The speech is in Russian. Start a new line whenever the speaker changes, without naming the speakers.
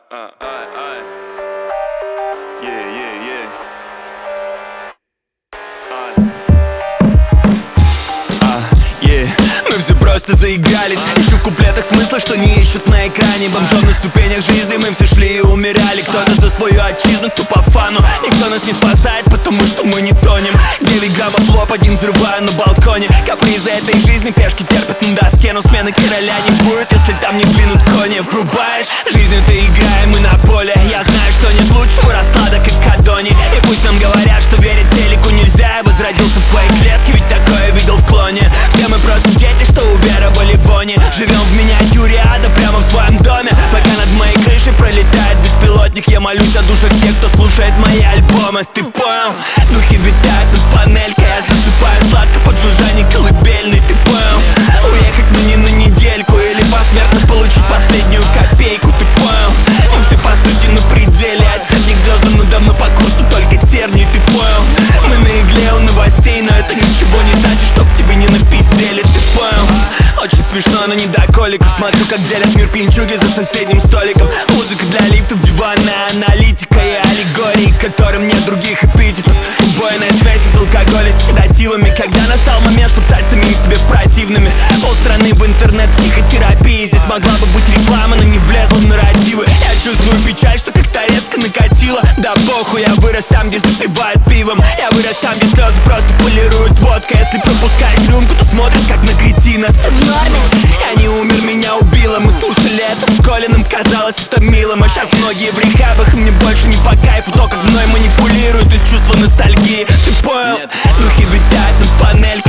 Мы все просто заигрались. Ищу в куплетах смысла, что не ищут на экране. Бомжом на ступенях жизни мы все шли и умирали. Кто-то за свою отчизну, кто по фану. Никто нас не спасает, потому что мы не тонем. 9 граммов лоб, один взрываю на балконе. Капризы этой жизни пешки терпят на доске. Но смены короля не будет, если там не двинут кони. Врубаешь? Жизнь это игра, и мы на поле. Я знаю, что нет лучшего расклада, как Кадони. И пусть нам говорят, что верить телеку нельзя. Я возродился в своей клетке, ведь такое видел в клоне. Все мы просто дети, что уверовали в вони. Живем в миниатюре ада прямо в своем доме. Пока над моей крышей пролетает беспилотник, я молюсь о душах тех, кто слушает мои альбомы. Ты понял? Духи витают над панелькой. Я засыпаю сладко под жужжание колыбельной. Ты понял? Уехать, но не на недельку. Или посмертно получить последнюю копейку. Ты понял? Мы все по сути на пределе. От терний к звездам, но давно по курсу только тернии. Ты понял? Мы на игле у новостей, но это ничего не значит, чтоб тебе не напиздели. Ты понял? Очень смешно, но не до коликов. Смотрю, как делят мир пьянчуги за соседним столиком. Музыка для лифтов, диванная аналитика и аллегории, которым нет других эпитетов. Убойная связь из алкоголя с седативами. Когда настал момент, чтоб стать самим себе противными. Полстраны в интернет-психотерапии. Здесь могла бы быть реклама, но не влезла в нарративы. Я чувствую печаль, что как-то резко накатила. Да похуй, я вырос там, где запивают пивом. Я вырос там, где слезы просто полируют водка. Если пропускаешь рюмку, то смотрят как на кретина. Ты в норме? Я не умер, меня убило. Мы слушали это в школе, нам казалось это милым. А сейчас многие в рехабах, и мне больше не по кайфу то, как мной манипулируют из чувства ностальгии. Ты понял? Духи витают над панелькой.